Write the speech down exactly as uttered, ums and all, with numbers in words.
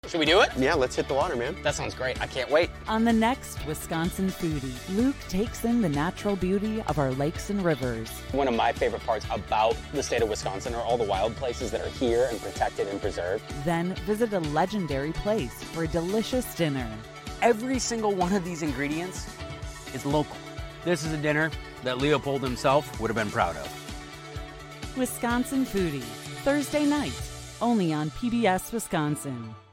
Should we do it? Yeah, let's hit the water, man. That sounds great. I can't wait. On the next Wisconsin Foodie, Luke takes in the natural beauty of our lakes and rivers. One of my favorite parts about the state of Wisconsin are all the wild places that are here and protected and preserved. Then visit a legendary place for a delicious dinner. Every single one of these ingredients is local. This is a dinner that Leopold himself would have been proud of. Wisconsin Foodie, Thursday night, only on P B S Wisconsin.